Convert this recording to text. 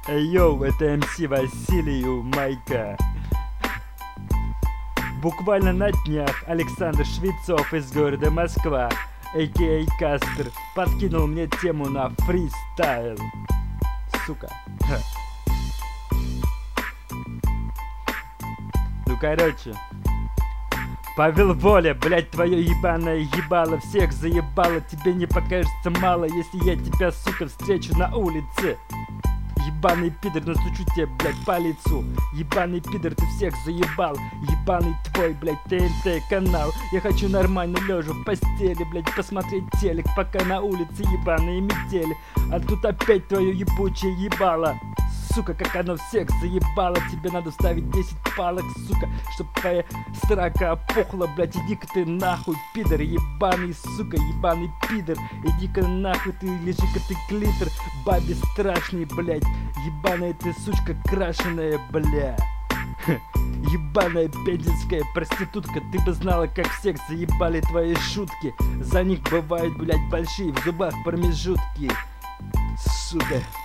Йоу, это МС Василию Майка. Буквально на днях Александр Швецов из города Москва, а.к.а. Кастер, подкинул мне тему на фристайл. Сука. Ну короче. Павел Воля, блять, твое ебаное ебало всех заебало. Тебе не покажется мало, если я тебя, сука, встречу на улице. Ебаный пидор, настучу тебе, блять, по лицу. Ебаный пидор, ты всех заебал. Ебаный твой, блять, ТНТ канал. Я хочу нормально лежа в постели, блять, посмотреть телек, пока на улице ебаные метели. А тут опять твое ебучее ебало. Сука, как оно всех заебало. Тебе надо вставить 10 палок, сука, чтоб твоя срака опухла, блять. Иди-ка ты нахуй, пидор, ебаный, сука, ебаный пидор. Иди-ка нахуй, ты лежи-ка ты клитор, бабе страшный, блять. Ебаная ты сучка крашеная, бля. Ебаная пензенская проститутка. Ты бы знала, как всех заебали твои шутки. За них бывают, блять, большие в зубах промежутки. Сука.